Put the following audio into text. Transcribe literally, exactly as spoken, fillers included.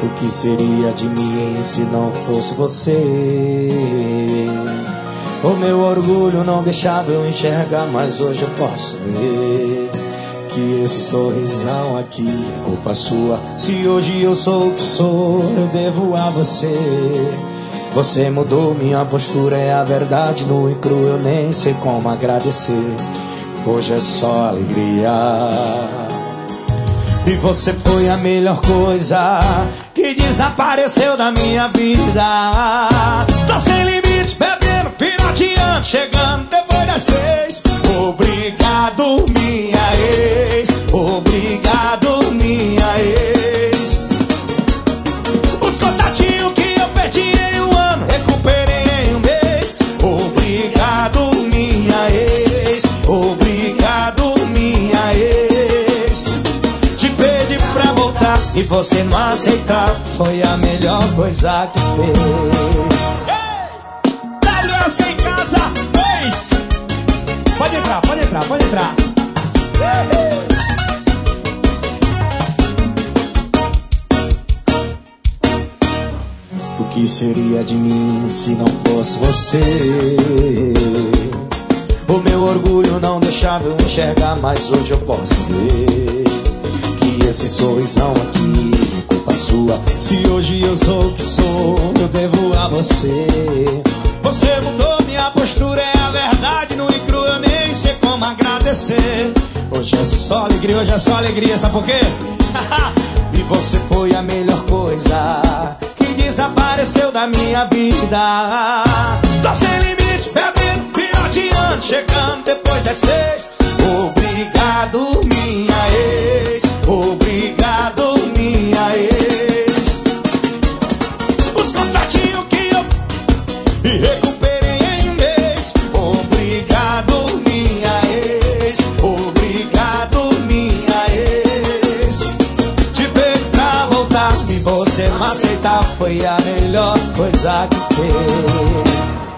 O que seria de mim se não fosse você? O meu orgulho não deixava eu enxergar, mas hoje eu posso ver que esse sorrisão aqui é culpa sua. Se hoje eu sou o que sou, eu devo a você. Você mudou minha postura, é a verdade nua e crua, eu nem sei como agradecer. Hoje é só alegria. E você foi a melhor coisa que desapareceu da minha vida. Tô sem limite, bebendo, pirateando, chegando depois das seis. Obrigado, minha ex. Obrigado, minha ex. Os contatinhos que eu perdi em um ano, recuperei em um mês. Obrigado, minha ex. Obrigado, minha ex. Te pedi pra voltar e você não aceitar. Foi a melhor coisa que fez. W S em casa, dois. Pode entrar, pode entrar, pode entrar. O que seria de mim se não fosse você? O meu orgulho não deixava eu enxergar, mas hoje eu posso ver que esse sorrisão aqui é culpa sua. Se hoje eu sou o que sou, eu devo a você. Você mudou minha postura, é a verdade nua e crua, eu nem sei como agradecer. Hoje é só alegria, hoje é só alegria, sabe por quê? E você foi a melhor coisa que desapareceu da minha vida. Tô sem limite, bebendo, pirateando, chegando depois das seis. Obrigado, minha ex. Obrigado, minha ex. Os contatinhos que eu e recuperei em um mês. Obrigado, minha ex. Obrigado, minha ex. Te pedi pra voltar e você não aceitar. Foi a melhor coisa que fez.